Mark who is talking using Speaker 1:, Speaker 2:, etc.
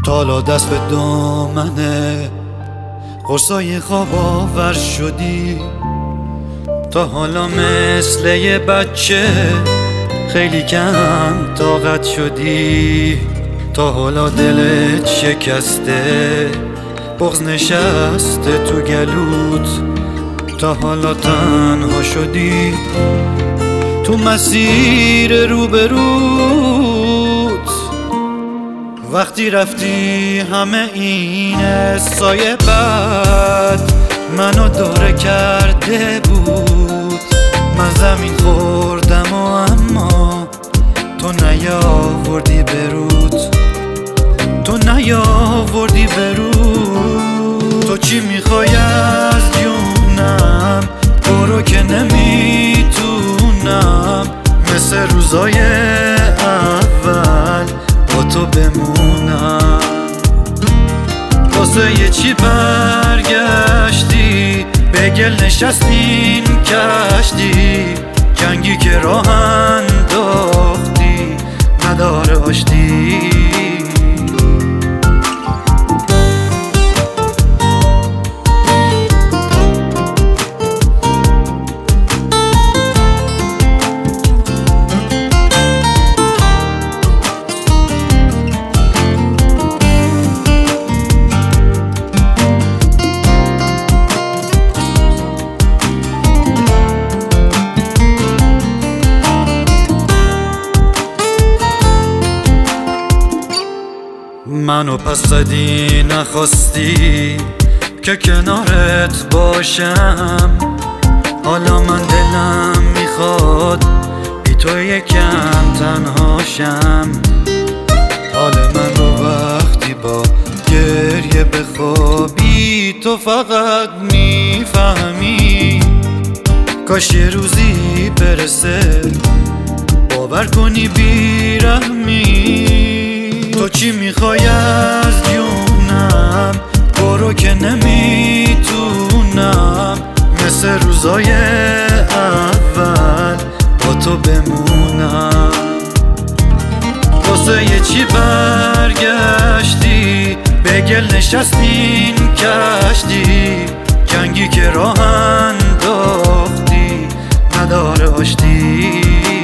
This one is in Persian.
Speaker 1: حالا دست به دامنه قرصای خواب آور شدی. تا حالا مثل یه بچه خیلی کم طاقت شدی. تا حالا دلت شکسته، بغض نشسته تو گلوت. تا حالا تنها شدی تو مسیر روبروت. وقتی رفتی همه این سایه بد منو دوره کرده بود. من زمین خوردم و اما تو نیاوردی برود. تو نیاوردی برود. تو چی میخوای از جونم؟ برو که نمیتونم مثل روزای اول با تو بمونم. واسه یه چی برگشتی؟ به گل نشستین کشتی. جنگی که راه انداختی نداره آشتی. منو پس زدی نخواستی که کنارت باشم. حالا من دلم میخواد بی تو یکم تنهاشم. حال من رو وقتی با گریه بخوابی تو فقط میفهمی. کاش یه روزی برسه باور کنی بیرحمی. تو چی میخوای از جونم؟ برو که نمیتونم مثل روزای اول با تو بمونم. واسه یه چی برگشتی؟ به گل نشستین کشتی. جنگی که راه انداختی نداره آشتی.